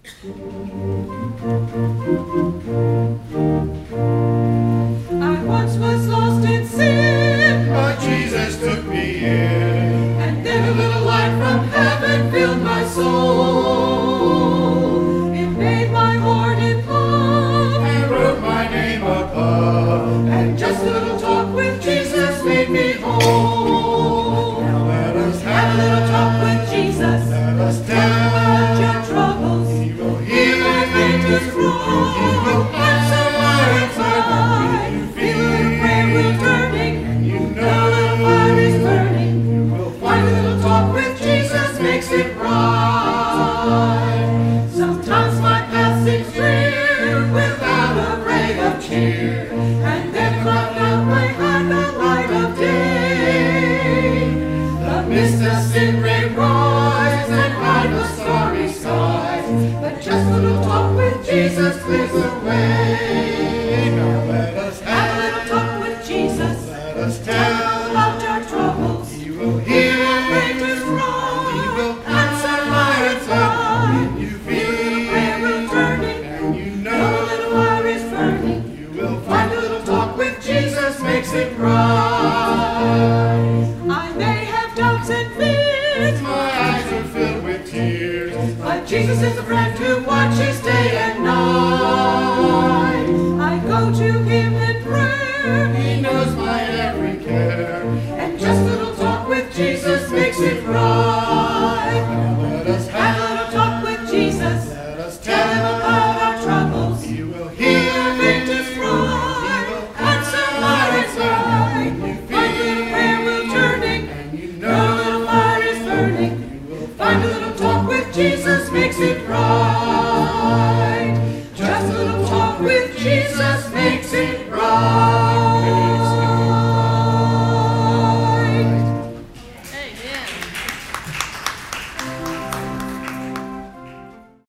I once was lost in sin, but Jesus took me in. and then a little light from heaven filled my soul. It made my heart in love, And wrote my name above. and just a little talk with Jesus made me whole. Now let us Have a little talk with Jesus. Let us Tell him tell. about your troubles. He will Hear hear my faintest cry. He will Answer my cry. Feel the prayer wheel turning. You Know know the fire is burning. you will Find find a little talk with Jesus makes it right. Sometimes my path seems drear without a ray of cheer, and then plucked out my heart the light of day. The mist of sin may rise and hide the starry skies, but just a little talk with Jesus clears the way. Now let us Have a little talk with Jesus. Let us Tell tell. about your troubles. He will Hear hear. my faintest cry. He will Answer my cry. You Feel the prayer wheel turning. And you Know a know little fire is burning. you will Find a little talk with Jesus makes it right. I may have doubts and fears, My eyes are filled with tears. but Jesus is a friend who watches day and night. I go to him in prayer, He knows my every care. and just a little talk with Jesus makes it right. Now let us Have a little talk with Jesus. Let us Tell him tell. about our troubles. He will Hear hear. our faintest cry. Answer my cry. Find a little prayer wheel turning. And you Know a know little fire is burning. you will Find a little talk with Jesus makes it right. Just a little talk with Jesus makes it right.